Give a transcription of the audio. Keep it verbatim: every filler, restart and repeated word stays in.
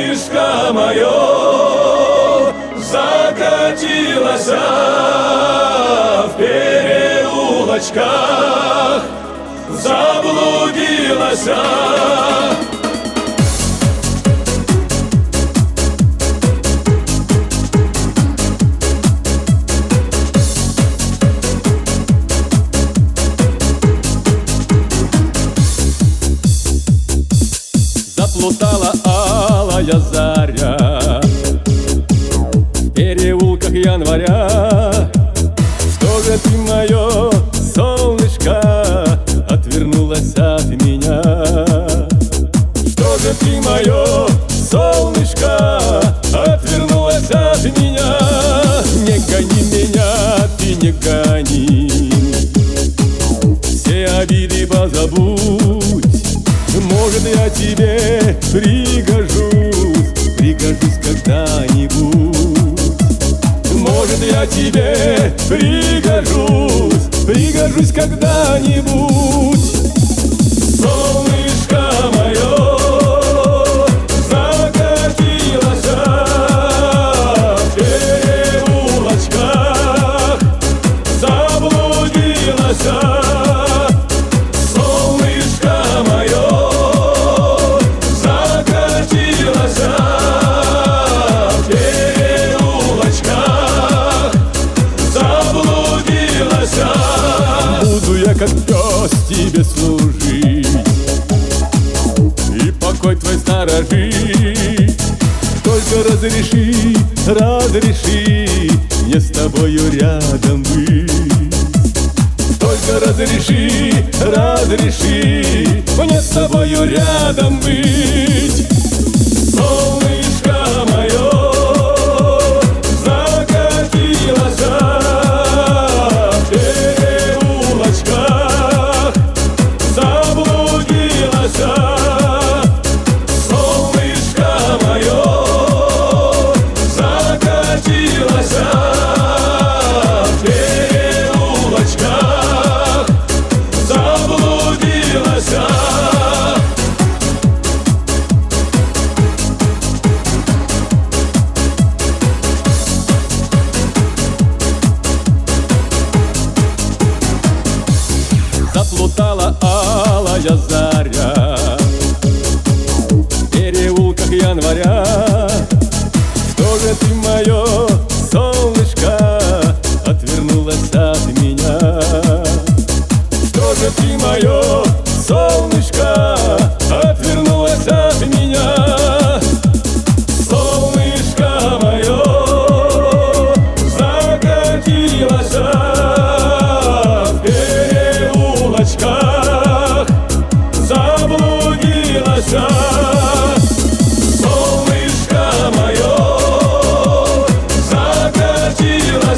Солнышко мое закатилось в переулочках, заблудилась. Заплутала алая заря в переулках января. Что же ты, мое солнышко, отвернулась от меня? Что же ты, мое солнышко, отвернулась от меня? Не гони меня, ты не гони, все обиды позабудь. Может, я тебе пригожусь, пригожусь когда-нибудь. Может, я тебе пригожусь, пригожусь когда-нибудь. Солнышко мое закатилось в переулочках, заблудилась. Буду я как пес тебе служить и покой твой сторожить. Только разреши, разреши мне с тобою рядом быть. Только разреши, разреши мне с тобою рядом быть. Солнышко мое закатилось в переулочках, заблудилась. Солнышко мое закатилось в переулочках, заблудилась. Заплутала алая заря в переулках января. Что же ты, мое солнышко, отвернулась от меня? Что же ты, мое солнышко, отвернулась от меня? Солнышко мое закатилось в переулочках, заблудилась. Солнышко мое закатилось